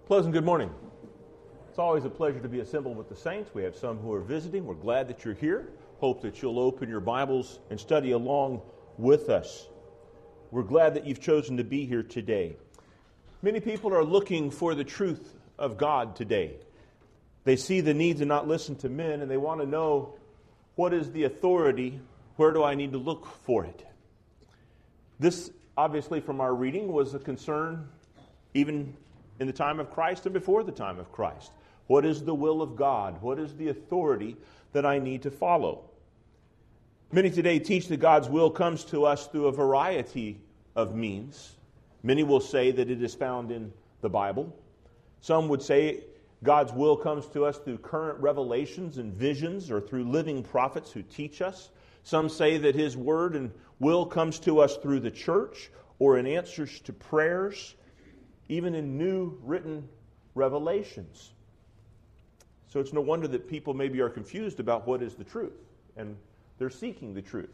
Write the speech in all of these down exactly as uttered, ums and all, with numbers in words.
Pleasant good morning. It's always a pleasure to be assembled with the saints. We have some who are visiting. We're glad that you're here. Hope that you'll open your Bibles and study along with us. We're glad that you've chosen to be here today. Many people are looking for the truth of God today. They see the need to not listen to men, and they want to know, what is the authority? Where do I need to look for it? This, obviously, from our reading, was a concern even in the time of Christ and before the time of Christ. What is the will of God? What is the authority that I need to follow? Many today teach that God's will comes to us through a variety of means. Many will say that it is found in the Bible. Some would say God's will comes to us through current revelations and visions or through living prophets who teach us. Some say that His word and will comes to us through the church or in answers to prayers, even in new written revelations. So it's no wonder that people maybe are confused about what is the truth, and they're seeking the truth.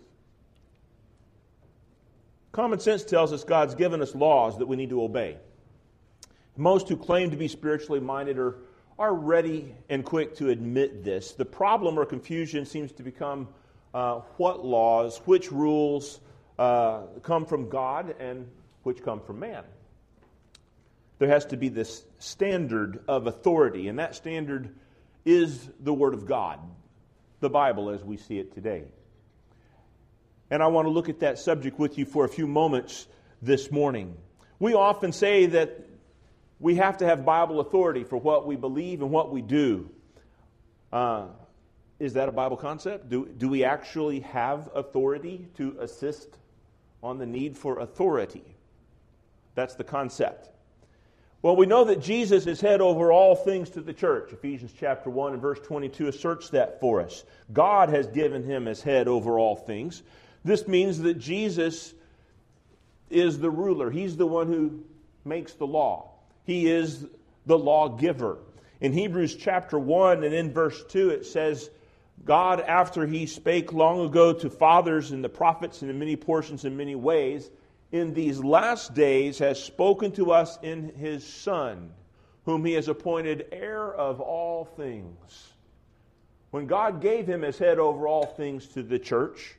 Common sense tells us God's given us laws that we need to obey. Most who claim to be spiritually minded are, are ready and quick to admit this. The problem or confusion seems to become uh, what laws, which rules uh, come from God and which come from man. There has to be this standard of authority, and that standard is the Word of God, the Bible as we see it today. And I want to look at that subject with you for a few moments this morning. We often say that we have to have Bible authority for what we believe and what we do. Uh, is that a Bible concept? Do, do we actually have authority to assist on the need for authority? That's the concept. Well, we know that Jesus is head over all things to the church. Ephesians chapter one and verse twenty-two asserts that for us. God has given Him as head over all things. This means that Jesus is the ruler. He's the one who makes the law. He is the lawgiver. In Hebrews chapter one and in verse two it says, God, after He spake long ago to fathers and the prophets and in many portions in many ways, in these last days has spoken to us in His Son, whom He has appointed heir of all things. When God gave Him as head over all things to the church,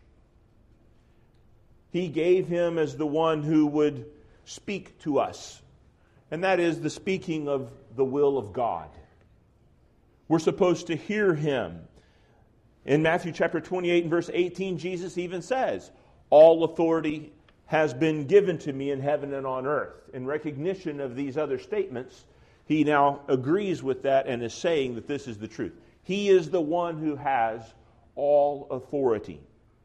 He gave Him as the one who would speak to us. And that is the speaking of the will of God. We're supposed to hear Him. In Matthew chapter twenty-eight and verse eighteen, Jesus even says, all authority has been given to me in heaven and on earth. In recognition of these other statements, He now agrees with that and is saying that this is the truth. He is the one who has all authority.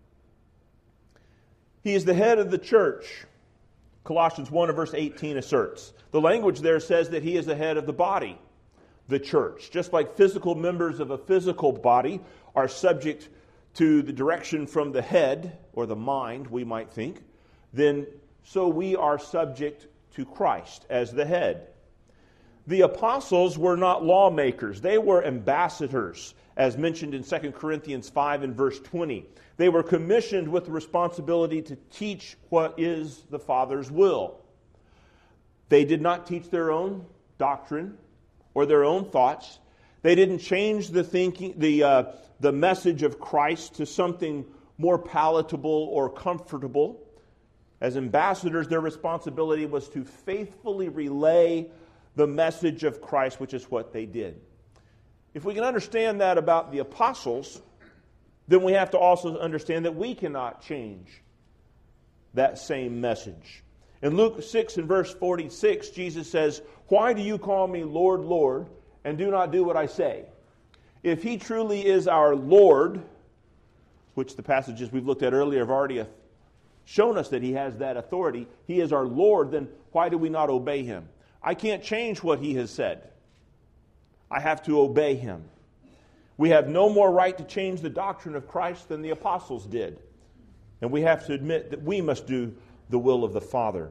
He is the head of the church. Colossians one and verse eighteen asserts. The language there says that He is the head of the body, the church. Just like physical members of a physical body are subject to the direction from the head, or the mind, we might think, then so we are subject to Christ as the head. The apostles were not lawmakers. They were ambassadors, as mentioned in Second Corinthians five and verse twenty. They were commissioned with the responsibility to teach what is the Father's will. They did not teach their own doctrine or their own thoughts. They didn't change the thinking, the uh, the message of Christ to something more palatable or comfortable. As ambassadors, their responsibility was to faithfully relay the message of Christ, which is what they did. If we can understand that about the apostles, then we have to also understand that we cannot change that same message. In Luke six and verse forty-six, Jesus says, why do you call me Lord, Lord, and do not do what I say? If He truly is our Lord, which the passages we've looked at earlier have already shown us that He has that authority, He is our Lord, then why do we not obey Him? I can't change what He has said. I have to obey Him. We have no more right to change the doctrine of Christ than the apostles did. And we have to admit that we must do the will of the Father.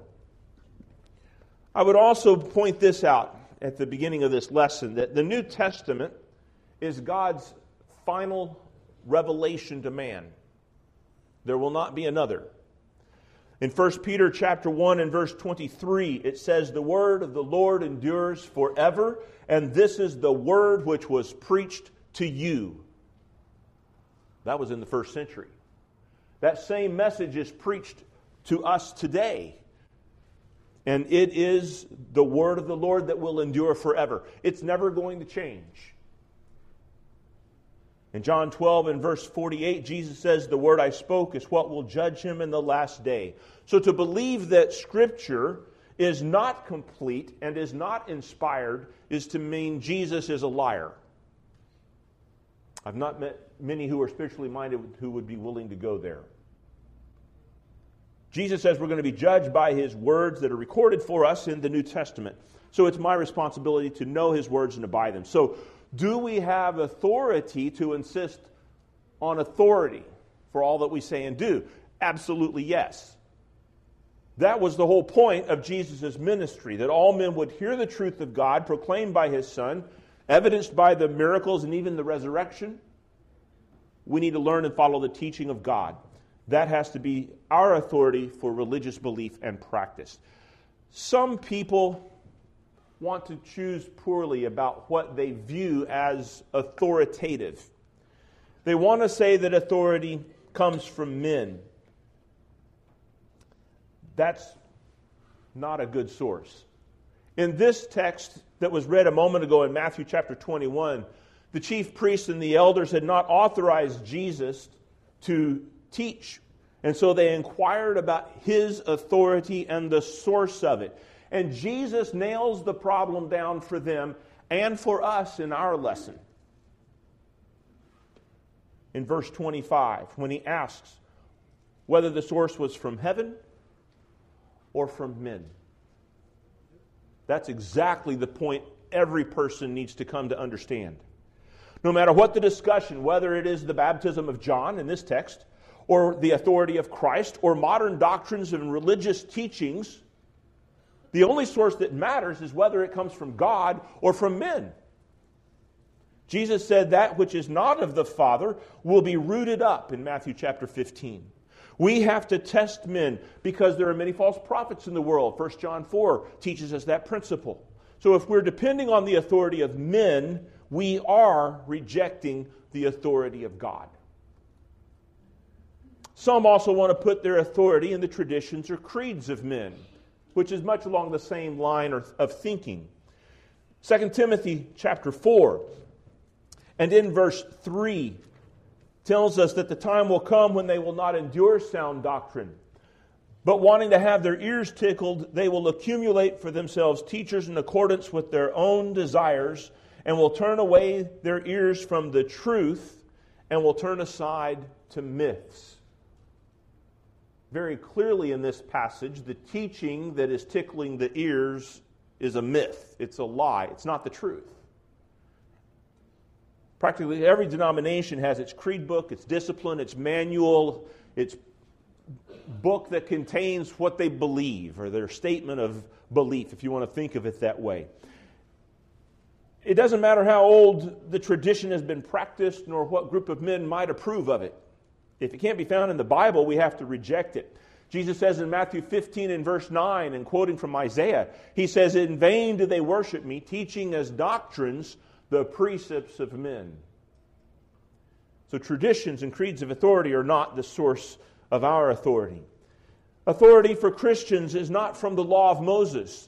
I would also point this out at the beginning of this lesson, that the New Testament is God's final revelation to man. There will not be another. In First Peter chapter one and verse twenty-three, it says, "The word of the Lord endures forever, and this is the word which was preached to you." That was in the first century. That same message is preached to us today. And it is the word of the Lord that will endure forever. It's never going to change. In John twelve and verse forty-eight, Jesus says, "The word I spoke is what will judge him in the last day." So to believe that Scripture is not complete and is not inspired is to mean Jesus is a liar. I've not met many who are spiritually minded who would be willing to go there. Jesus says we're going to be judged by His words that are recorded for us in the New Testament. So it's my responsibility to know His words and to abide them. So do we have authority to insist on authority for all that we say and do? Absolutely yes. That was the whole point of Jesus' ministry, that all men would hear the truth of God proclaimed by His Son, evidenced by the miracles and even the resurrection. We need to learn and follow the teaching of God. That has to be our authority for religious belief and practice. Some people want to choose poorly about what they view as authoritative. They want to say that authority comes from men. That's not a good source. In this text that was read a moment ago in Matthew chapter twenty-one, the chief priests and the elders had not authorized Jesus to teach. And so they inquired about His authority and the source of it. And Jesus nails the problem down for them and for us in our lesson. In verse twenty-five, when He asks whether the source was from heaven or from men. That's exactly the point every person needs to come to understand. No matter what the discussion, whether it is the baptism of John in this text, or the authority of Christ, or modern doctrines and religious teachings, the only source that matters is whether it comes from God or from men. Jesus said that which is not of the Father will be rooted up in Matthew chapter fifteen. We have to test men because there are many false prophets in the world. First John four teaches us that principle. So if we're depending on the authority of men, we are rejecting the authority of God. Some also want to put their authority in the traditions or creeds of men, which is much along the same line of thinking. Second Timothy chapter four and in verse three tells us that the time will come when they will not endure sound doctrine, but wanting to have their ears tickled, they will accumulate for themselves teachers in accordance with their own desires, and will turn away their ears from the truth, and will turn aside to myths. Very clearly in this passage, the teaching that is tickling the ears is a myth. It's a lie. It's not the truth. Practically every denomination has its creed book, its discipline, its manual, its book that contains what they believe, or their statement of belief, if you want to think of it that way. It doesn't matter how old the tradition has been practiced, nor what group of men might approve of it. If it can't be found in the Bible, we have to reject it. Jesus says in Matthew fifteen and verse nine, and quoting from Isaiah, He says, "In vain do they worship me, teaching as doctrines the precepts of men." So traditions and creeds of authority are not the source of our authority. Authority for Christians is not from the law of Moses.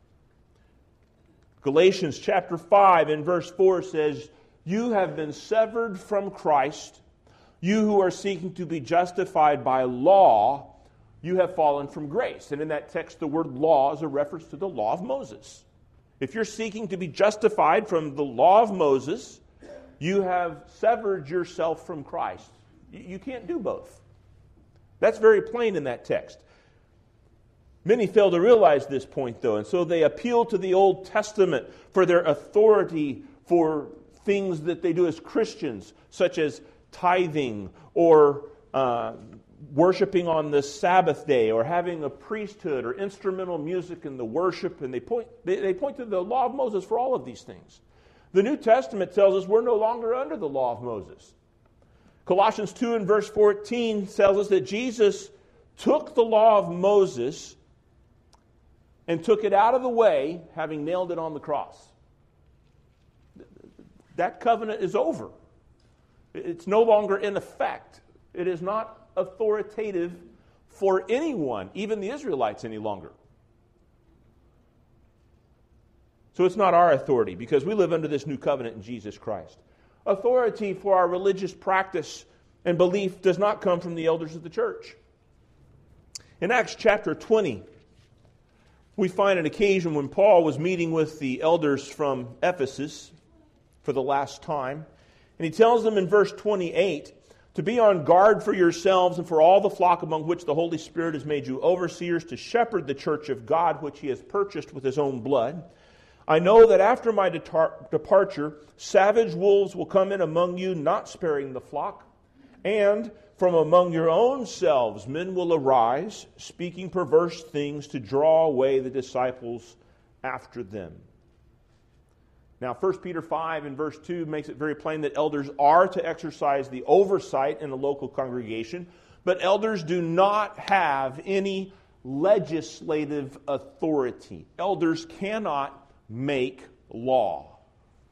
Galatians chapter five and verse four says, "You have been severed from Christ. You who are seeking to be justified by law, you have fallen from grace." And in that text, the word law is a reference to the law of Moses. If you're seeking to be justified from the law of Moses, you have severed yourself from Christ. You can't do both. That's very plain in that text. Many fail to realize this point, though, and so they appeal to the Old Testament for their authority for things that they do as Christians, such as tithing or uh, worshiping on the Sabbath day, or having a priesthood, or instrumental music in the worship, and they point they, they point to the law of Moses for all of these things. The New Testament tells us we're no longer under the law of Moses. Colossians two and verse fourteen tells us that Jesus took the law of Moses and took it out of the way, having nailed it on the cross. That covenant is over. It's no longer in effect. It is not authoritative for anyone, even the Israelites, any longer. So it's not our authority, because we live under this new covenant in Jesus Christ. Authority for our religious practice and belief does not come from the elders of the church. In Acts chapter twenty, we find an occasion when Paul was meeting with the elders from Ephesus for the last time. And he tells them in verse twenty-eight, to be on guard for yourselves and for all the flock among which the Holy Spirit has made you overseers, to shepherd the church of God, which he has purchased with his own blood. I know that after my detar- departure, savage wolves will come in among you, not sparing the flock. And from among your own selves men will arise, speaking perverse things to draw away the disciples after them. Now, First Peter five and verse two makes it very plain that elders are to exercise the oversight in the local congregation, but elders do not have any legislative authority. Elders cannot make law.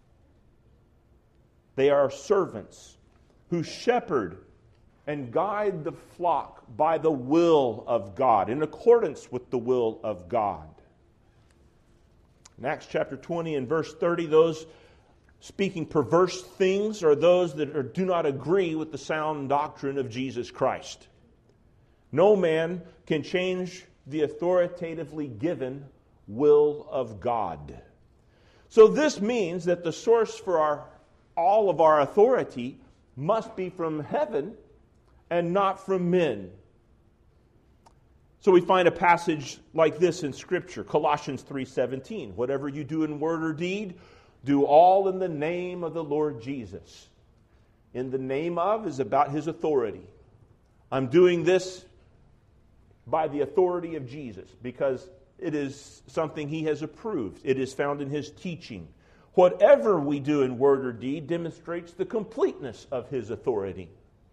They are servants who shepherd and guide the flock by the will of God, in accordance with the will of God. In Acts chapter twenty and verse thirty, those speaking perverse things are those that are, do not agree with the sound doctrine of Jesus Christ. No man can change the authoritatively given will of God. So this means that the source for our all of our authority must be from heaven and not from men. So we find a passage like this in Scripture, Colossians three seventeen. Whatever you do in word or deed, do all in the name of the Lord Jesus. In the name of is about his authority. I'm doing this by the authority of Jesus because it is something he has approved. It is found in his teaching. Whatever we do in word or deed demonstrates the completeness of his authority.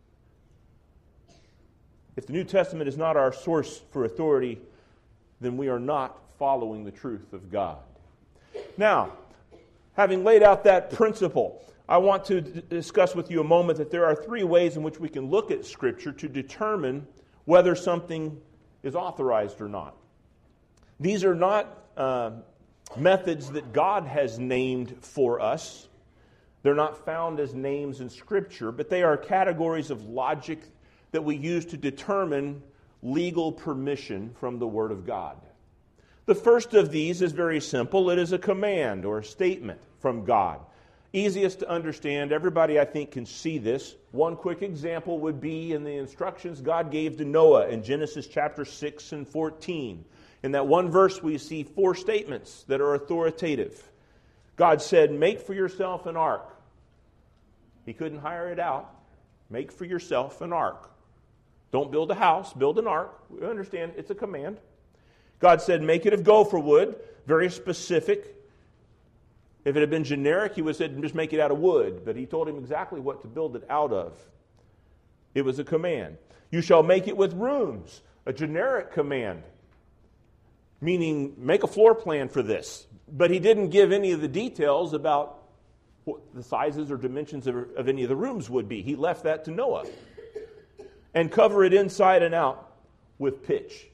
If the New Testament is not our source for authority, then we are not following the truth of God. Now, having laid out that principle, I want to d- discuss with you a moment that there are three ways in which we can look at Scripture to determine whether something is authorized or not. These are not uh, methods that God has named for us. They're not found as names in Scripture, but they are categories of logic that we use to determine legal permission from the Word of God. The first of these is very simple. It is a command or a statement from God. Easiest to understand. Everybody, I think, can see this. One quick example would be in the instructions God gave to Noah in Genesis chapter six and fourteen. In that one verse, we see four statements that are authoritative. God said, make for yourself an ark. He couldn't hire it out. Make for yourself an ark. Don't build a house, build an ark. We understand it's a command. God said, make it of gopher wood. Very specific. If it had been generic, he would have said, just make it out of wood. But he told him exactly what to build it out of. It was a command. You shall make it with rooms. A generic command. Meaning, make a floor plan for this. But he didn't give any of the details about what the sizes or dimensions of, of any of the rooms would be. He left that to Noah. And cover it inside and out with pitch.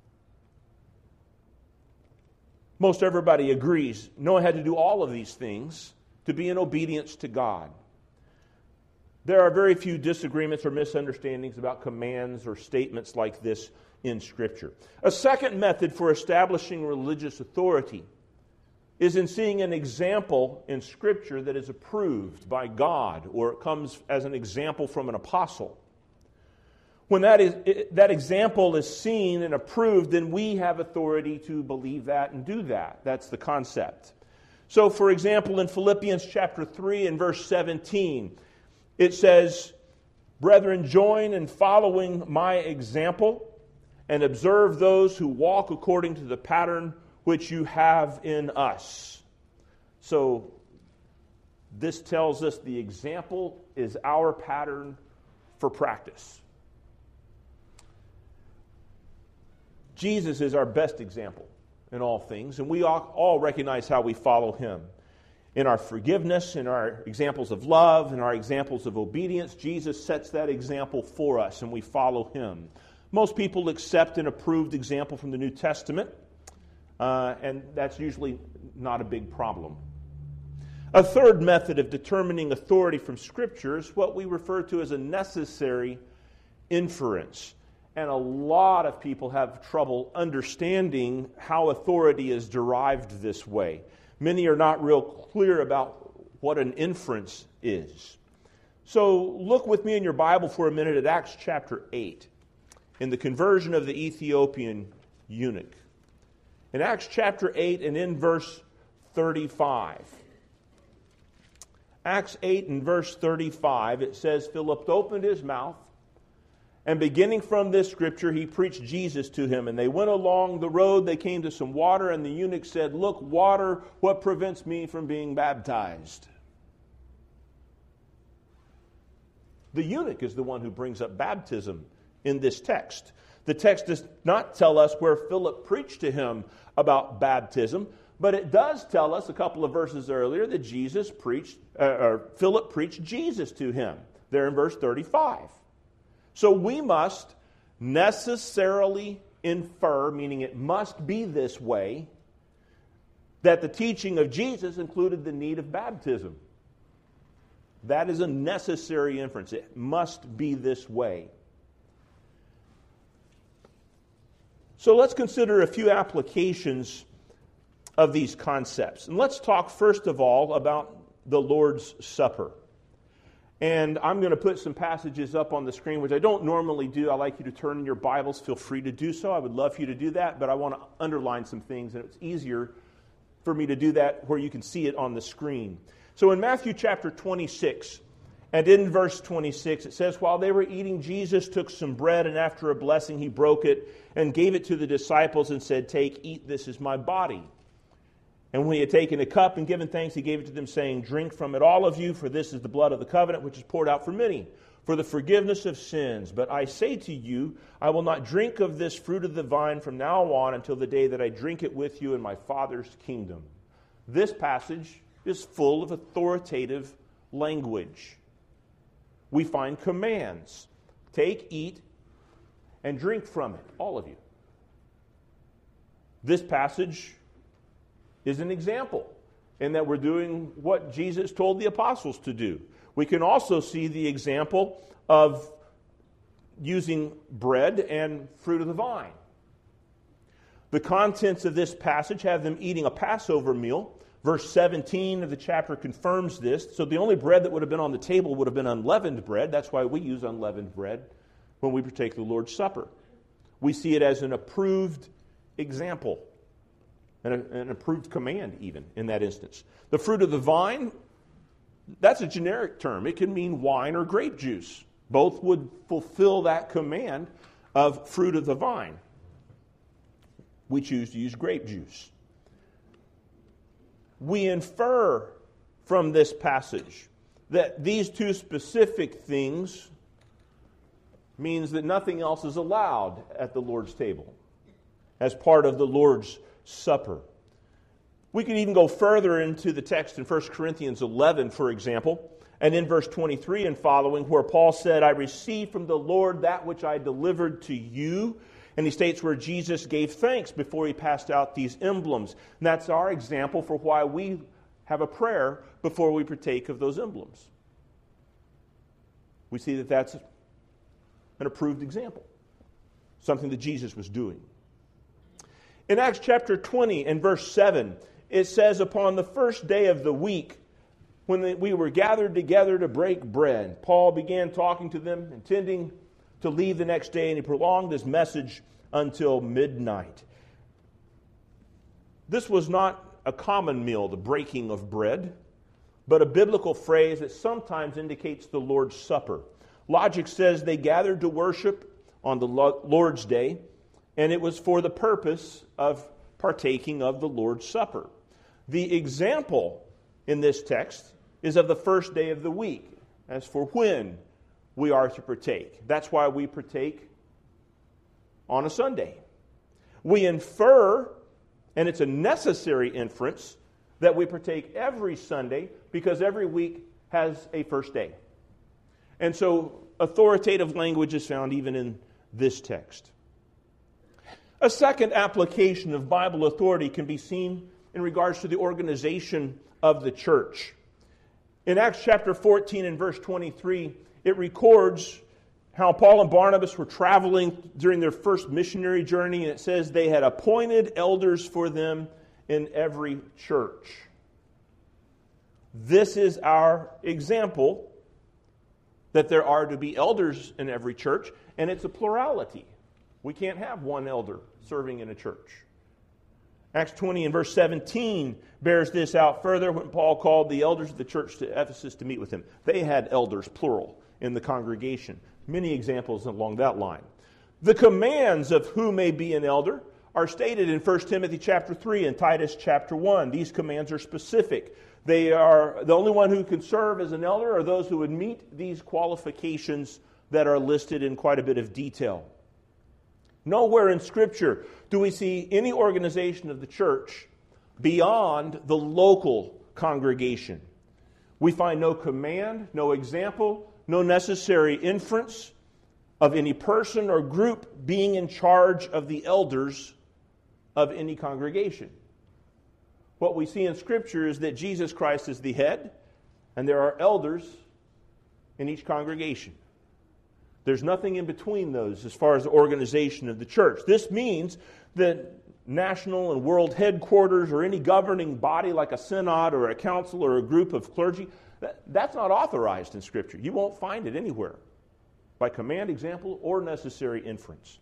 Most everybody agrees Noah had to do all of these things to be in obedience to God. There are very few disagreements or misunderstandings about commands or statements like this in Scripture. A second method for establishing religious authority is in seeing an example in Scripture that is approved by God, or it comes as an example from an apostle. When that is that example is seen and approved, then we have authority to believe that and do that. That's the concept. So, for example, in Philippians chapter three and verse seventeen, it says, brethren, join in following my example and observe those who walk according to the pattern which you have in us. So, this tells us the example is our pattern for practice. Jesus is our best example in all things, and we all, all recognize how we follow him. In our forgiveness, in our examples of love, in our examples of obedience, Jesus sets that example for us, and we follow him. Most people accept an approved example from the New Testament, uh, and that's usually not a big problem. A third method of determining authority from Scripture is what we refer to as a necessary inference. And a lot of people have trouble understanding how authority is derived this way. Many are not real clear about what an inference is. So look with me in your Bible for a minute at Acts chapter eight, in the conversion of the Ethiopian eunuch. In Acts chapter eight and in verse thirty-five. Acts eight and verse thirty-five, it says, Philip opened his mouth, and beginning from this scripture, he preached Jesus to him. And they went along the road, they came to some water, and the eunuch said, Look, water, what prevents me from being baptized? The eunuch is the one who brings up baptism in this text. The text does not tell us where Philip preached to him about baptism, but it does tell us a couple of verses earlier that Jesus preached, uh, or Philip preached Jesus to him, there in verse thirty-five. So we must necessarily infer, meaning it must be this way, that the teaching of Jesus included the need of baptism. That is a necessary inference. It must be this way. So let's consider a few applications of these concepts. And let's talk first of all about the Lord's Supper. And I'm going to put some passages up on the screen, which I don't normally do. I like you to turn in your Bibles. Feel free to do so. I would love for you to do that, but I want to underline some things, and it's easier for me to do that where you can see it on the screen. So in Matthew chapter twenty-six, and in verse twenty-six, it says, While they were eating, Jesus took some bread, and after a blessing he broke it and gave it to the disciples and said, Take, eat, this is my body. And when he had taken a cup and given thanks, he gave it to them, saying, Drink from it, all of you, for this is the blood of the covenant, which is poured out for many, for the forgiveness of sins. But I say to you, I will not drink of this fruit of the vine from now on until the day that I drink it with you in my Father's kingdom. This passage is full of authoritative language. We find commands. Take, eat, and drink from it, all of you. This passage is an example in that we're doing what Jesus told the apostles to do. We can also see the example of using bread and fruit of the vine. The contents of this passage have them eating a Passover meal. Verse seventeen of the chapter confirms this. So the only bread that would have been on the table would have been unleavened bread. That's why we use unleavened bread when we partake the Lord's Supper. We see it as an approved example. An, an approved command, even, in that instance. The fruit of the vine, that's a generic term. It can mean wine or grape juice. Both would fulfill that command of fruit of the vine. We choose to use grape juice. We infer from this passage that these two specific things means that nothing else is allowed at the Lord's table as part of the Lord's Supper. We can even go further into the text in First Corinthians eleven, for example, and in verse twenty-three and following, where Paul said, I received from the Lord that which I delivered to you. And he states where Jesus gave thanks before he passed out these emblems. And that's our example for why we have a prayer before we partake of those emblems. We see that that's an approved example, something that Jesus was doing. In Acts chapter twenty and verse seven, it says, Upon the first day of the week, when we were gathered together to break bread, Paul began talking to them, intending to leave the next day, and he prolonged his message until midnight. This was not a common meal, the breaking of bread, but a biblical phrase that sometimes indicates the Lord's Supper. Logic says they gathered to worship on the Lord's Day, and it was for the purpose of partaking of the Lord's Supper. The example in this text is of the first day of the week, as for when we are to partake. That's why we partake on a Sunday. We infer, and it's a necessary inference, that we partake every Sunday because every week has a first day. And so authoritative language is found even in this text. A second application of Bible authority can be seen in regards to the organization of the church. In Acts chapter fourteen and verse twenty-three, it records how Paul and Barnabas were traveling during their first missionary journey, and it says they had appointed elders for them in every church. This is our example that there are to be elders in every church, and it's a plurality. We can't have one elder serving in a church. Acts twenty and verse seventeen bears this out further when Paul called the elders of the church to Ephesus to meet with him. They had elders, plural, in the congregation. Many examples along that line. The commands of who may be an elder are stated in First Timothy chapter three and Titus chapter one. These commands are specific. They are the only one who can serve as an elder are those who would meet these qualifications that are listed in quite a bit of detail. Nowhere in Scripture do we see any organization of the church beyond the local congregation. We find no command, no example, no necessary inference of any person or group being in charge of the elders of any congregation. What we see in Scripture is that Jesus Christ is the head, and there are elders in each congregation. There's nothing in between those as far as the organization of the church. This means that national and world headquarters or any governing body like a synod or a council or a group of clergy, that, that's not authorized in Scripture. You won't find it anywhere by command, example, or necessary inference.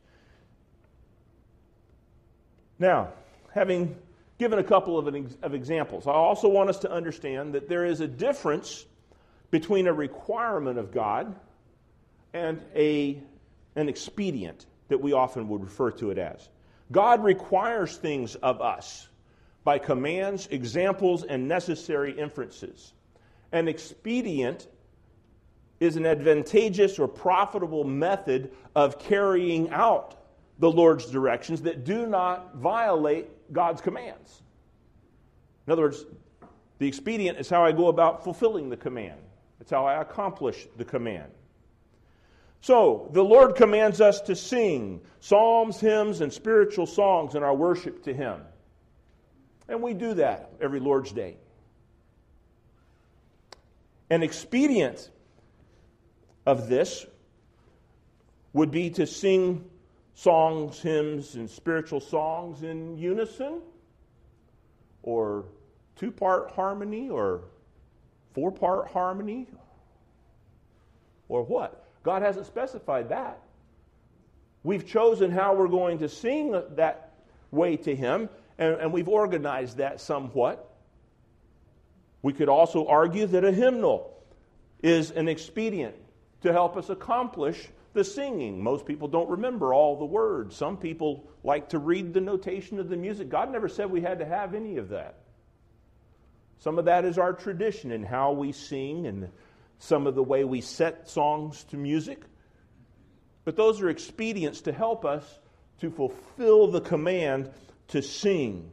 Now, having given a couple of, an, of examples, I also want us to understand that there is a difference between a requirement of God and a, an expedient that we often would refer to it as. God requires things of us by commands, examples, and necessary inferences. An expedient is an advantageous or profitable method of carrying out the Lord's directions that do not violate God's commands. In other words, the expedient is how I go about fulfilling the command. It's how I accomplish the command. So, the Lord commands us to sing psalms, hymns, and spiritual songs in our worship to Him. And we do that every Lord's Day. An expedient of this would be to sing songs, hymns, and spiritual songs in unison, or two-part harmony, or four-part harmony, or what? God hasn't specified that. We've chosen how we're going to sing that way to Him, and, and we've organized that somewhat. We could also argue that a hymnal is an expedient to help us accomplish the singing. Most people don't remember all the words. Some people like to read the notation of the music. God never said we had to have any of that. Some of that is our tradition in how we sing and some of the way we set songs to music. But those are expedients to help us to fulfill the command to sing.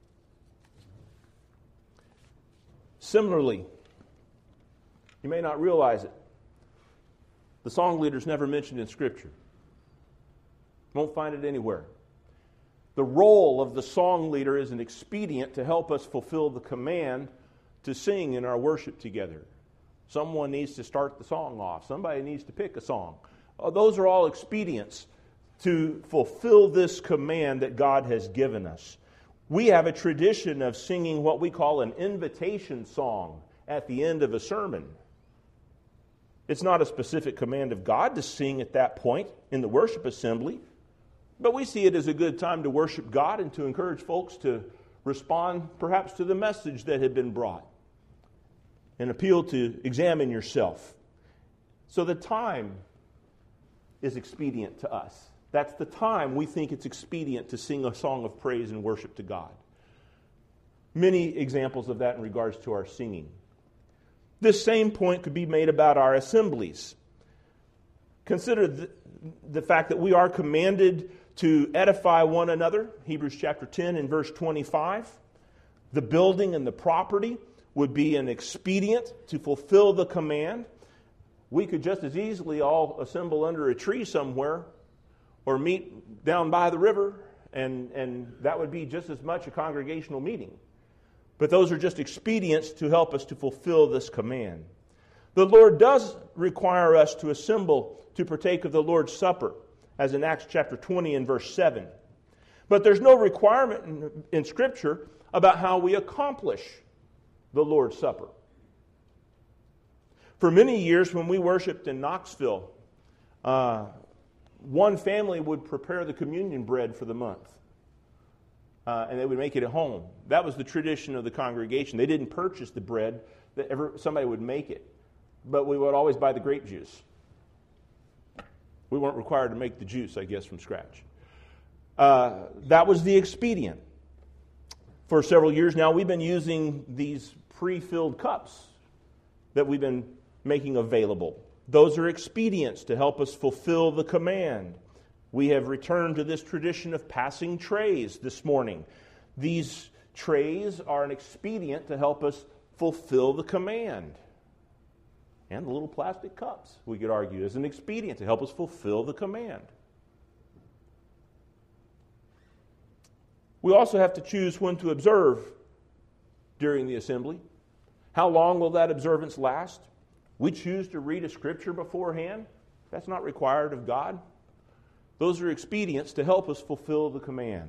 Similarly, you may not realize it, the song leader's never mentioned in Scripture. Won't find it anywhere. The role of the song leader is an expedient to help us fulfill the command to sing in our worship together. Someone needs to start the song off. Somebody needs to pick a song. Uh, those are all expedients to fulfill this command that God has given us. We have a tradition of singing what we call an invitation song at the end of a sermon. It's not a specific command of God to sing at that point in the worship assembly, but we see it as a good time to worship God and to encourage folks to respond perhaps to the message that had been brought and appeal to examine yourself. So the time is expedient to us. That's the time we think it's expedient to sing a song of praise and worship to God. Many examples of that in regards to our singing. This same point could be made about our assemblies. Consider the, the fact that we are commanded to edify one another, Hebrews chapter ten and verse twenty-five. The building and the property would be an expedient to fulfill the command. We could just as easily all assemble under a tree somewhere or meet down by the river, and, and that would be just as much a congregational meeting. But those are just expedients to help us to fulfill this command. The Lord does require us to assemble to partake of the Lord's Supper, as in Acts chapter twenty and verse seven. But there's no requirement in, in Scripture about how we accomplish the Lord's Supper. For many years when we worshiped in Knoxville, uh, one family would prepare the communion bread for the month. Uh, and they would make it at home. That was the tradition of the congregation. They didn't purchase the bread. That ever, somebody would make it. But we would always buy the grape juice. We weren't required to make the juice, I guess, from scratch. Uh, that was the expedient. For several years now, we've been using these pre-filled cups that we've been making available. Those are expedients to help us fulfill the command. We have returned to this tradition of passing trays this morning. These trays are an expedient to help us fulfill the command. And the little plastic cups, we could argue, is an expedient to help us fulfill the command. We also have to choose when to observe during the assembly. How long will that observance last? We choose to read a scripture beforehand. That's not required of God. Those are expedients to help us fulfill the command.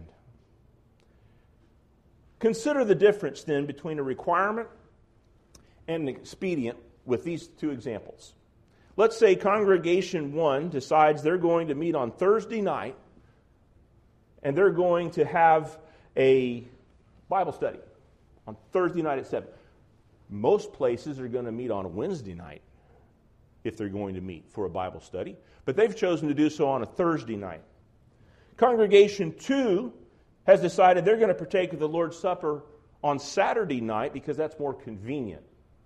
Consider the difference then between a requirement and an expedient with these two examples. Let's say Congregation one decides they're going to meet on Thursday night and they're going to have a Bible study on Thursday night at seven. Most places are going to meet on a Wednesday night if they're going to meet for a Bible study, but they've chosen to do so on a Thursday night. Congregation two has decided they're going to partake of the Lord's Supper on Saturday night because that's more convenient.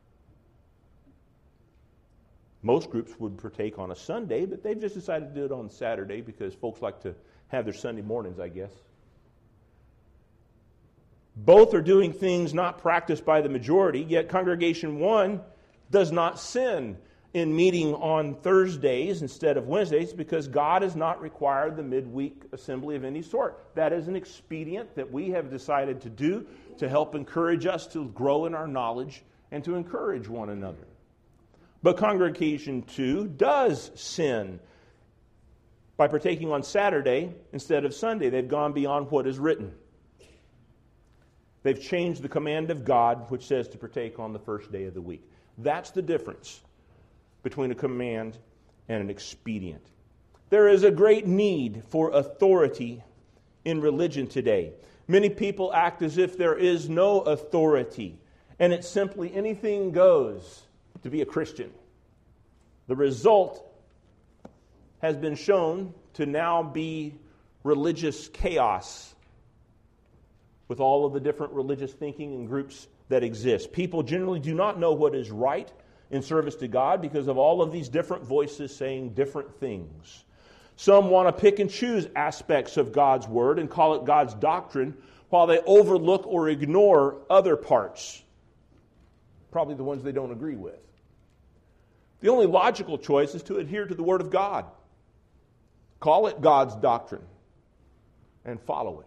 Most groups would partake on a Sunday, but they've just decided to do it on Saturday because folks like to have their Sunday mornings, I guess. Both are doing things not practiced by the majority, yet Congregation one does not sin in meeting on Thursdays instead of Wednesdays because God has not required the midweek assembly of any sort. That is an expedient that we have decided to do to help encourage us to grow in our knowledge and to encourage one another. But Congregation two does sin by partaking on Saturday instead of Sunday. They've gone beyond what is written. They've changed the command of God, which says to partake on the first day of the week. That's the difference between a command and an expedient. There is a great need for authority in religion today. Many people act as if there is no authority, and it's simply anything goes to be a Christian. The result has been shown to now be religious chaos with all of the different religious thinking and groups that exist. People generally do not know what is right in service to God because of all of these different voices saying different things. Some want to pick and choose aspects of God's Word and call it God's doctrine while they overlook or ignore other parts, probably the ones they don't agree with. The only logical choice is to adhere to the Word of God. Call it God's doctrine and follow it.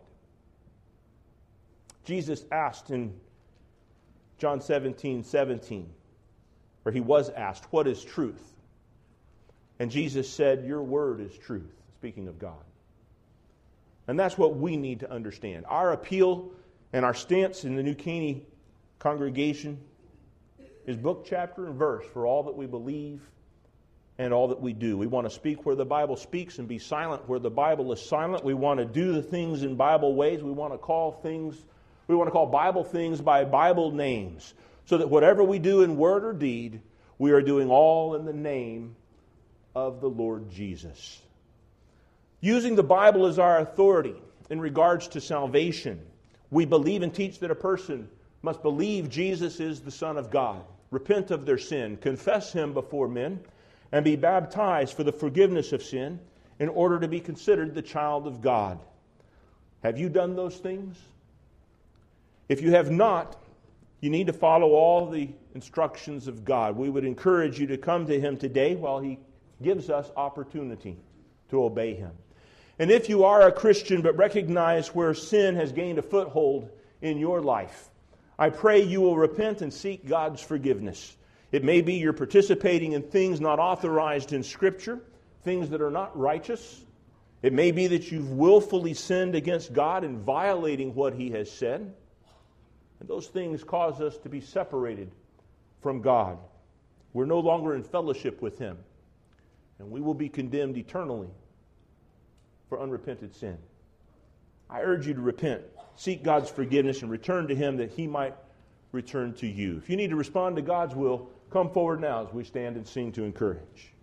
Jesus asked in John seventeen seventeen, where he was asked, "What is truth?" And Jesus said, "Your word is truth," speaking of God. And that's what we need to understand. Our appeal and our stance in the New Caney congregation is book, chapter, and verse for all that we believe and all that we do. We want to speak where the Bible speaks and be silent where the Bible is silent. We want to do the things in Bible ways. We want to call things, we want to call Bible things by Bible names, so that whatever we do in word or deed, we are doing all in the name of the Lord Jesus. Using the Bible as our authority in regards to salvation, we believe and teach that a person must believe Jesus is the Son of God, repent of their sin, confess Him before men, and be baptized for the forgiveness of sin, in order to be considered the child of God. Have you done those things? If you have not, you need to follow all the instructions of God. We would encourage you to come to Him today while He gives us opportunity to obey Him. And if you are a Christian but recognize where sin has gained a foothold in your life, I pray you will repent and seek God's forgiveness. It may be you're participating in things not authorized in Scripture, things that are not righteous. It may be that you've willfully sinned against God in violating what He has said. And those things cause us to be separated from God. We're no longer in fellowship with Him. And we will be condemned eternally for unrepented sin. I urge you to repent, seek God's forgiveness, and return to Him that He might return to you. If you need to respond to God's will, come forward now as we stand and sing to encourage.